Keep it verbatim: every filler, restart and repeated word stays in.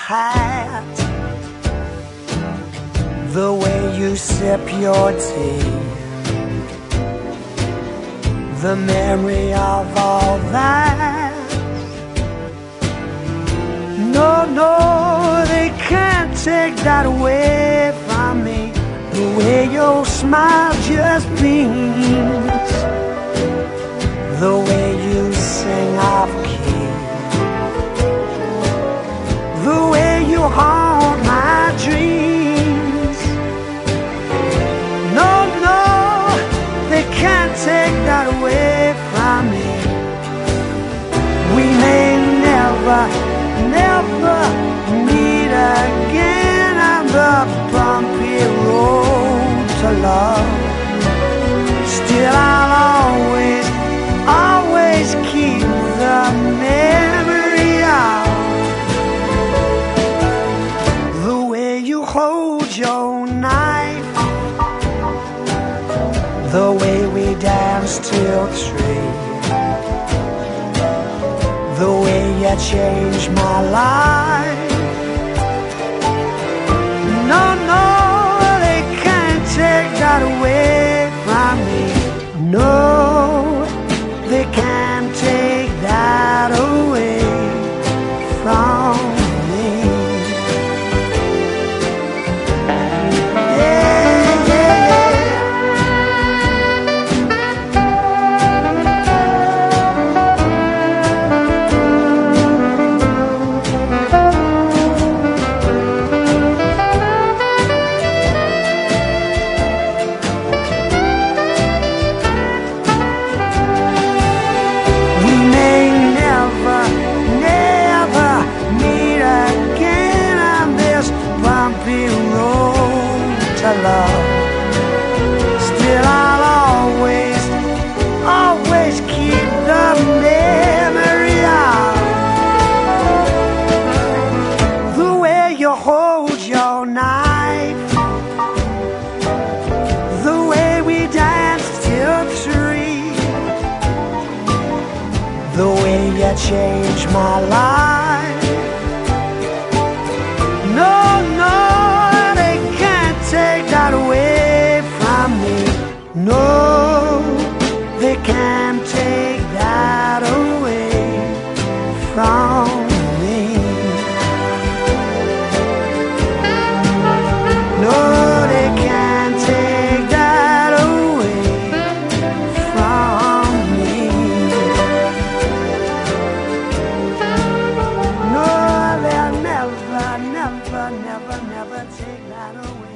hat, the way you sip your tea, the memory of all that. No, no, they can't take that away from me. The way your smile just beams, the way you sing off key, the way you haunt my dreams. No, no, they can't take that away from me. We may never, never meet again on the bumpy road to love. Still I'll always, always keep the memory of the way you hold your knife, the way we danced till three, the way you changed my life. No, no, they can't take that away from me. No, they can't take that away from me. Yeah, yeah, love. Still I'll always, always keep the memory of the way you hold your knife, the way we danced till three, the way you changed my life. No, no, take that away from me. No, they can't take that away from me. No, they can't take that away from me. No, they'll never, never, never, never take that away.